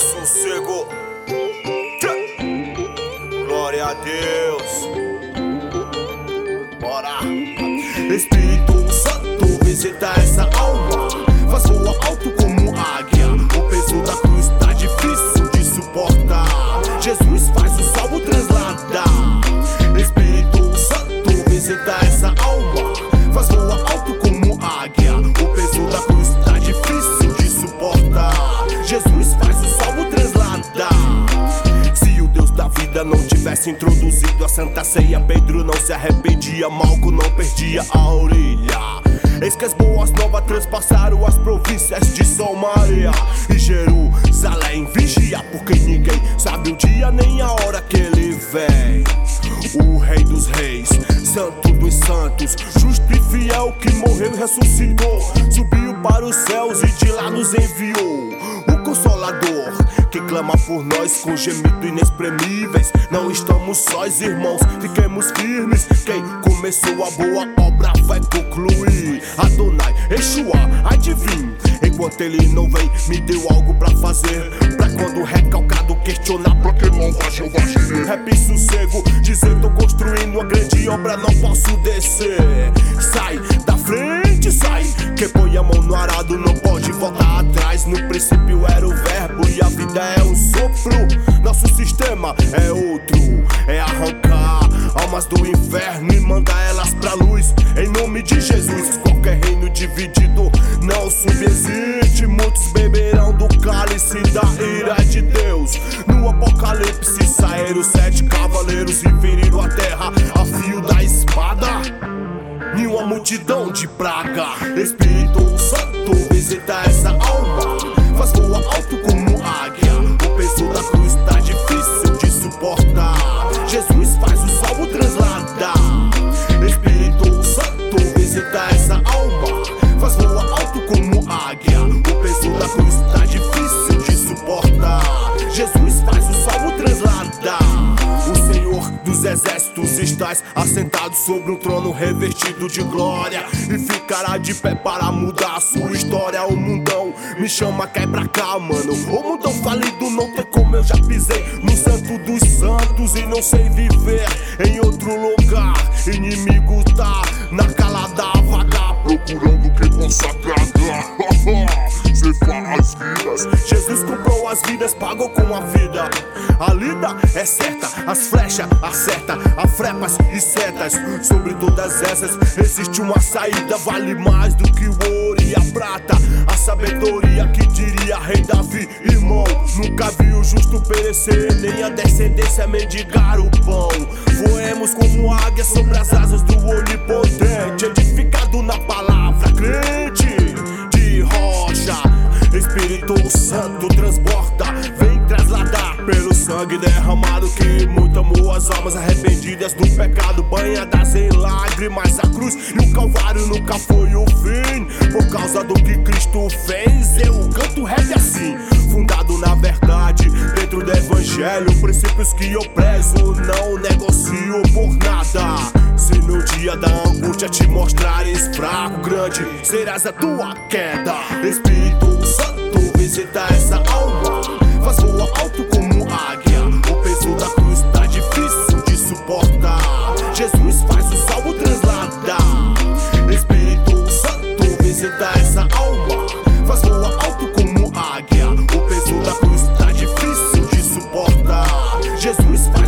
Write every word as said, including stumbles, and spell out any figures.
sossego. Glória a Deus. Bora. Espírito Santo, visita essa alma. Faz voar alto como águia. O peso da cruz tá difícil de suportar. Jesus faz o salvo transladar. Espírito Santo, visita essa alma. Faz voar alto como águia. O peso da cruz tá difícil de suportar. Jesus faz o salvo transladar. Se o Deus da vida não tivesse introduzido a Santa Ceia, Pedro não se arrependia, Malco não perdia a orelha. Eis que as boas novas transpassaram as províncias de Samaria e Jerusalém. Vigia, porque ninguém sabe o dia nem a hora que ele vem. O Rei dos Reis, Santo dos Santos, justo e fiel, que morreu e ressuscitou, subiu para os céus e de lá nos enviou. O Consolador, que clama por nós com gemidos inexprimíveis. Não estamos sós, irmãos, fiquemos firmes. Quem começou a boa obra vai concluir. Adonai, Yeshua, adivinha. Enquanto ele não vem, me deu algo pra fazer. Pra quando o recalcado questionar, pra que louvar Jeová Jireh? Rap sossego, dizer tô construindo uma grande obra, não posso descer. Sai da frente, sai. Quem põe a mão no arado não pode voltar atrás. No princípio era o verbo e a vida é um sopro. Nosso sistema é outro, é arrancar almas do inferno e mandar elas pra luz. Em nome de Jesus, qualquer reino dividido não subsiste. Muitos beberão do cálice da ira de Deus. No Apocalipse saíram sete cavaleiros e feriram a terra a fio da espada. E uma multidão de praga. Espírito Santo, visita essa alma. Faz voar alto como águia. O peso da cruz tá difícil de suportar. Jesus faz o salvo transladar. Espírito Santo, visita essa alma. Faz voar alto como águia. O peso da cruz tá difícil de suportar. Jesus faz o salvo transladar. O Senhor dos exércitos estás assentado sobre um trono revestido de glória, e ficará de pé para mudar a sua história. O mundão me chama, cai pra cá, mano. O mundão falido não tem como, eu já pisei no santo dos santos e não sei viver em outro lugar. Inimigo tá na calada vaga, procurando quem possa agradar. Ceifar as vidas. Jesus comprou as vidas, pagou com a vida. A lida é certa, as flechas acerta, a frepas e setas. Sobre todas essas existe uma saída, vale mais do que o ouro e a prata. A sabedoria que diria rei Davi, irmão. Nunca vi o justo perecer, nem a descendência mendigar o pão. Voemos como águia sobre as asas do onipotente, edificado na palavra, crente de rocha. Espírito Santo transborda, vem trasladar pelo sangue derramado, que muito amou as almas arrependidas do pecado, banhadas em lágrimas. A cruz e o Calvário nunca foi o fim. Por causa do que Cristo fez, eu canto rap assim, fundado na verdade, dentro do evangelho. Princípios que eu prezo, não negocio por nada. Se no dia da angústia te mostrares fraco, grande serás a tua queda. Espírito Santo, visita essa alma. Faz voar alto como águia. O peso da cruz tá difícil de suportar. Jesus faz o salvo transladar. Espírito Santo, visita essa alma. Faz voar alto como águia. O peso da cruz tá difícil de suportar. Jesus faz